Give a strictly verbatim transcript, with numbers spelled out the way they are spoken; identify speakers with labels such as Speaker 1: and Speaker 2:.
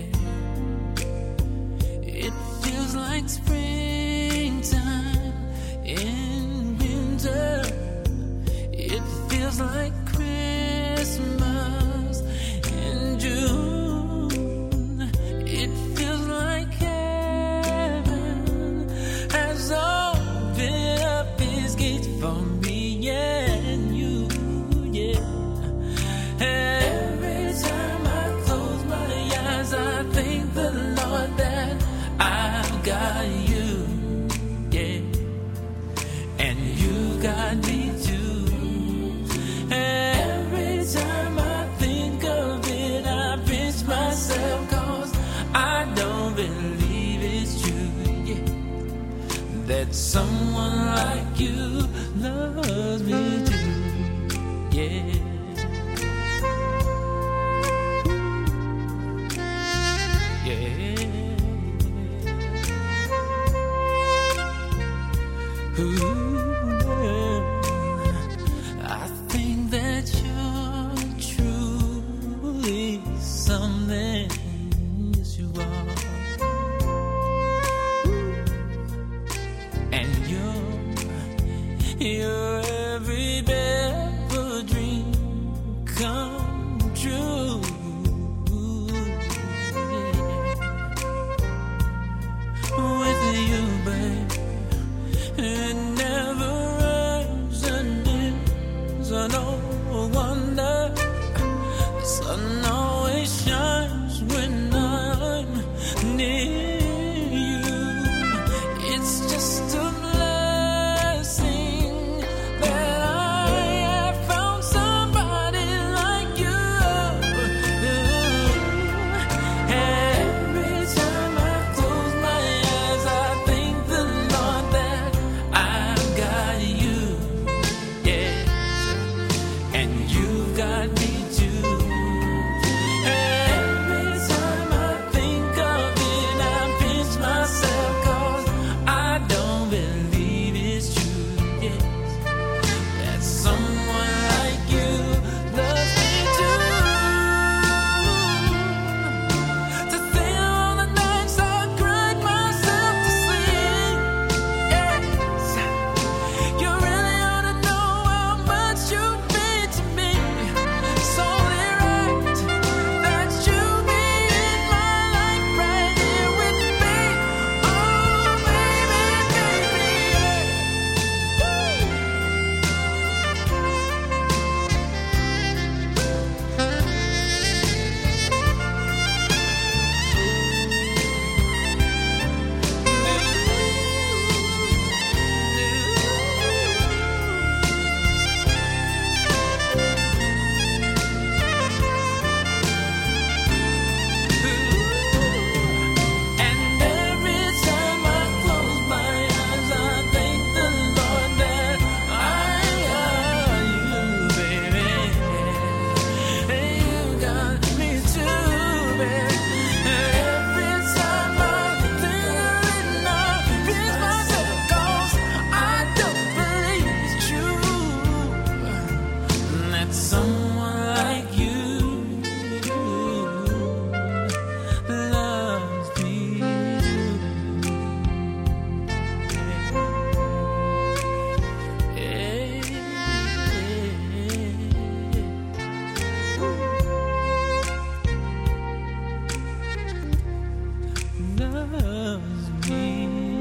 Speaker 1: It feels like springtime in winter. It feels like Christmas in June. It feels like heaven has opened up its gates for me and you, yeah. Every time I close my eyes, I thank the Lord that I've got you, yeah. And you got me too. Every time I think of it, I pinch myself, cause I don't believe it's true, yeah, that someone like you loves me too, yeah. Ooh, I think that you're truly something, yes you are. And you're, you're every bit of a dream come true. With you, babe, it never rains and ends. I no wonder the sun always shines when I'm near you. It's just a blessing that I have found somebody like you. Every time I close my eyes, I thank the Lord that I've got you, yeah, and you've got me too. Every time I think of it, I pinch myself, cause I don't believe it's true, yes, that someone like you loves me too. To think all the nights I cried myself to sleep, yes, you really ought to know how much you mean to me. It's only right that you be in my life right here with me. Oh, baby, baby, and every time I close my eyes, I thank the Lord that I got you, baby. And you got me too, baby. Every time I think of it, I pinch myself, cause I don't believe it's true that someone like you loves me too. Loves me.